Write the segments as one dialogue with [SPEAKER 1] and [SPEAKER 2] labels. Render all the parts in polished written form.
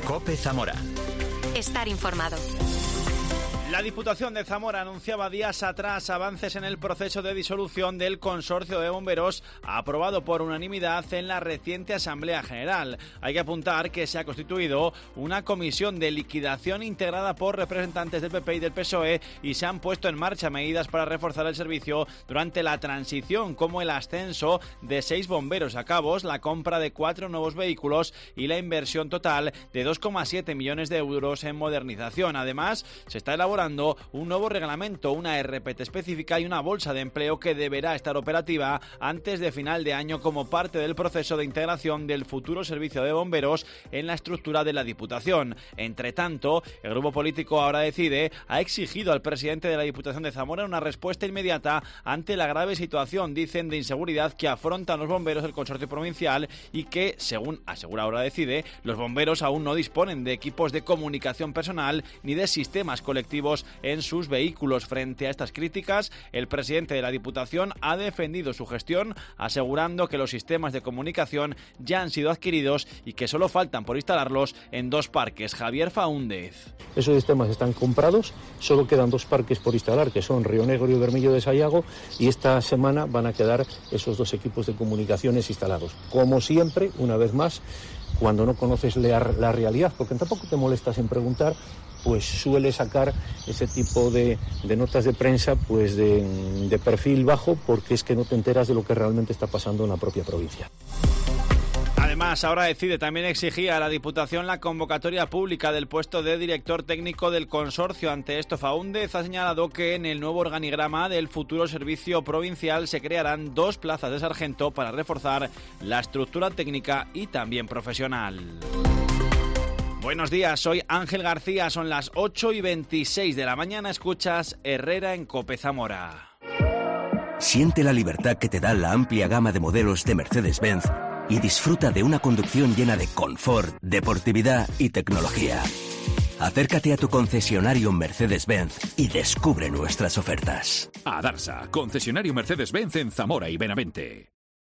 [SPEAKER 1] COPE Zamora.
[SPEAKER 2] Estar informado.
[SPEAKER 3] La Diputación de Zamora anunciaba días atrás avances en el proceso de disolución del Consorcio de Bomberos aprobado por unanimidad en la reciente Asamblea General. Hay que apuntar que se ha constituido una comisión de liquidación integrada por representantes del PP y del PSOE y se han puesto en marcha medidas para reforzar el servicio durante la transición, como el ascenso de 6 bomberos a cabos, la compra de 4 nuevos vehículos y la inversión total de 2,7 millones de euros en modernización. Además, se está elaborando un nuevo reglamento, una RPT específica y una bolsa de empleo que deberá estar operativa antes de final de año como parte del proceso de integración del futuro servicio de bomberos en la estructura de la Diputación. Entre tanto, el grupo político Ahora Decide ha exigido al presidente de la Diputación de Zamora una respuesta inmediata ante la grave situación, dicen, de inseguridad que afrontan los bomberos del consorcio provincial y que, según asegura Ahora Decide, los bomberos aún no disponen de equipos de comunicación personal ni de sistemas colectivos en sus vehículos. Frente a estas críticas, el presidente de la Diputación ha defendido su gestión, asegurando que los sistemas de comunicación ya han sido adquiridos y que solo faltan por instalarlos en 2 parques. Javier Faúndez.
[SPEAKER 4] Esos sistemas están comprados, solo quedan 2 parques por instalar, que son Río Negro y Bermillo de Sayago, y esta semana van a quedar esos 2 equipos de comunicaciones instalados. Como siempre, una vez más, cuando no conoces la realidad, porque tampoco te molestas en preguntar, pues suele sacar ese tipo de notas de prensa pues de perfil bajo, porque es que no te enteras de lo que realmente está pasando en la propia provincia.
[SPEAKER 3] Además, Ahora Decide también exigía a la Diputación la convocatoria pública del puesto de director técnico del consorcio. Ante esto, Faúndez ha señalado que en el nuevo organigrama del futuro servicio provincial se crearán 2 plazas de sargento para reforzar la estructura técnica y también profesional. Buenos días, soy Ángel García, son las 8:26 de la mañana, escuchas Herrera en COPE Zamora.
[SPEAKER 5] Siente la libertad que te da la amplia gama de modelos de Mercedes-Benz y disfruta de una conducción llena de confort, deportividad y tecnología. Acércate a tu concesionario Mercedes-Benz y descubre nuestras ofertas.
[SPEAKER 6] Adarsa, concesionario Mercedes-Benz en Zamora y Benavente.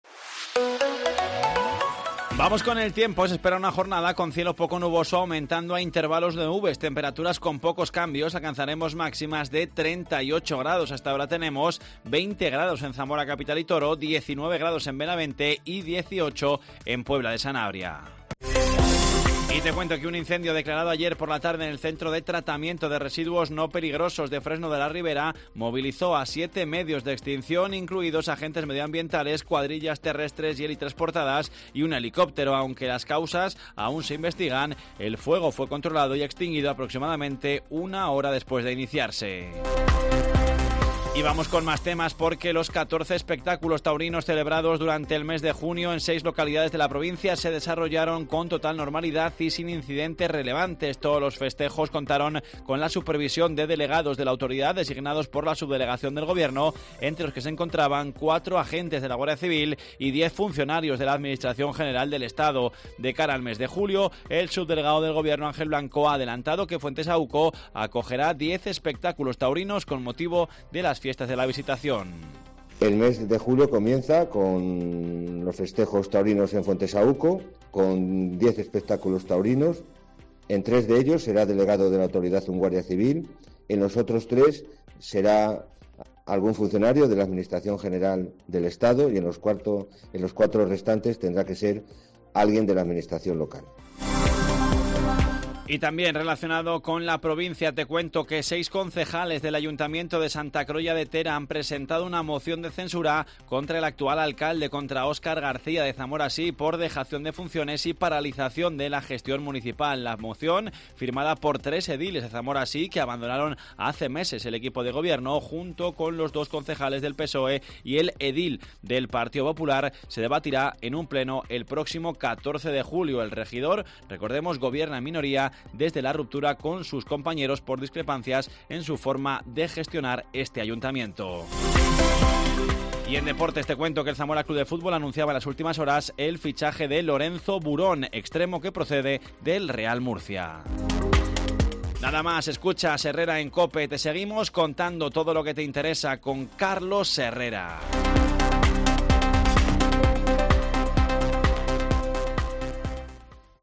[SPEAKER 3] Vamos con el tiempo. Se espera una jornada con cielo poco nuboso, aumentando a intervalos de nubes. Temperaturas con pocos cambios. Alcanzaremos máximas de 38 grados. Hasta ahora tenemos 20 grados en Zamora Capital y Toro, 19 grados en Benavente y 18 en Puebla de Sanabria. Y te cuento que un incendio declarado ayer por la tarde en el Centro de Tratamiento de Residuos No Peligrosos de Fresno de la Ribera movilizó a 7 medios de extinción, incluidos agentes medioambientales, cuadrillas terrestres y helitransportadas y un helicóptero. Aunque las causas aún se investigan, el fuego fue controlado y extinguido aproximadamente 1 hora después de iniciarse. Y vamos con más temas porque los 14 espectáculos taurinos celebrados durante el mes de junio en 6 localidades de la provincia se desarrollaron con total normalidad y sin incidentes relevantes. Todos los festejos contaron con la supervisión de delegados de la autoridad designados por la subdelegación del Gobierno, entre los que se encontraban 4 agentes de la Guardia Civil y 10 funcionarios de la Administración General del Estado. De cara al mes de julio, el subdelegado del Gobierno, Ángel Blanco, ha adelantado que Fuentesauco acogerá 10 espectáculos taurinos con motivo de las fiestas de la Visitación.
[SPEAKER 7] El mes de julio comienza con los festejos taurinos en Fuentesauco, con 10 espectáculos taurinos. En 3 de ellos será delegado de la autoridad un guardia civil, en los otros 3 será algún funcionario de la Administración General del Estado y en los 4 restantes tendrá que ser alguien de la Administración local.
[SPEAKER 3] Y también relacionado con la provincia, te cuento que 6 concejales del Ayuntamiento de Santa Crolla de Tera han presentado una moción de censura contra el actual alcalde, contra Óscar García de Zamora Sí, por dejación de funciones y paralización de la gestión municipal. La moción, firmada por 3 ediles de Zamora Sí, que abandonaron hace meses el equipo de gobierno, junto con los 2 concejales del PSOE y el edil del Partido Popular, se debatirá en un pleno el próximo 14 de julio. El regidor, recordemos, gobierna en minoría desde la ruptura con sus compañeros por discrepancias en su forma de gestionar este ayuntamiento. Y en deportes te cuento que el Zamora Club de Fútbol anunciaba en las últimas horas el fichaje de Lorenzo Burón, extremo que procede del Real Murcia. Nada más, escuchas Herrera en COPE. Te seguimos contando todo lo que te interesa con Carlos Herrera.